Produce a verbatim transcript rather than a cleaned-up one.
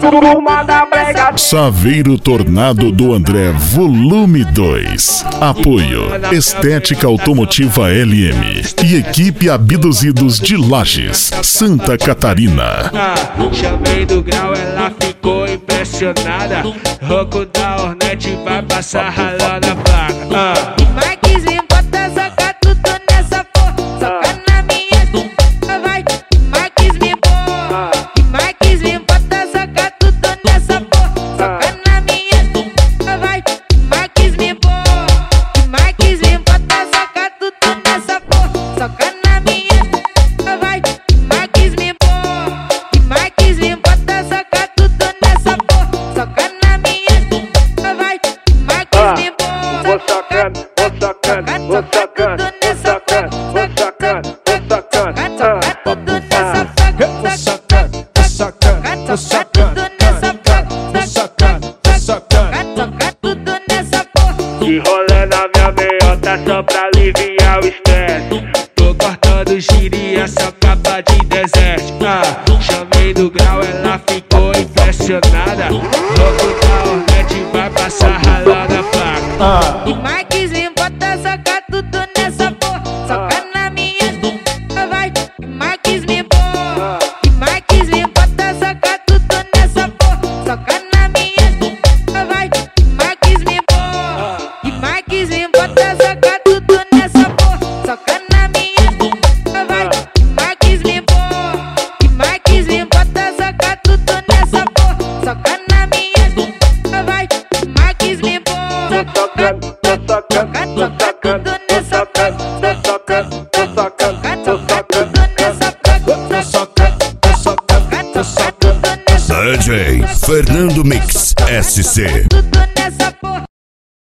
turma da brega. Saveiro Tornado do André, volume dois. Apoio Estética Automotiva L M e equipe Abduzidos de Lages, Santa Catarina. Ah, chamei do grau, ela ficou impressionada. Roco da Hornet vai passar ralando a placa. Ah. Marquezinho, bota soca tudo nessa porra. Soca na minha bunda, vai. Marquezinho, porra. Marquezinho, bota soca tudo nessa porra. Soca na minha bunda, vai. Marquezinho, porra. Marquezinho, bota soca tudo nessa porra. Soca na minha bunda, vai. Marquezinho, porra. Marquezinho, bota soca tudo nessa porra. Soca na minha bunda, vai. Marquezinho, porra. Vou sacando, vou sacando, vou sacando, vou sacando, vou sacando, vou sacando. Vou sacando, vou sacando, vou sacando, vou sacando, vou sacando. E rolê na minha meiota só pra aliviar o estresse. Tô cortando gíria, só capa de deserto. Ah, chamei do grau, ela ficou impressionada. Louco da Hornet vai passar ralando a placa. Ah. E Marquezinho, bota soca tudo nessa porra. Soca na minha bunda, vai. E Marquezinho, porra. E Marquezinho, bota soca tudo nessa porra. Soca na minha bunda, vai. E Marquezinho, porra. E Marquezinho, bota soca tudo nessa porra. Soca na minha bunda, vai. E Marquezinho, porra. E Marquezinho, bota soca tudo nessa porra. Soca na minha bunda, vai. E Marquezinho, porra. Vou sacando, vou sacando, vou sacando, vou sacando, vou sacando, vou sacando, vou sacando. Vou sacando, vou sacando, vou sacando. D J Fernando Mix S C. Tudo nessa porra.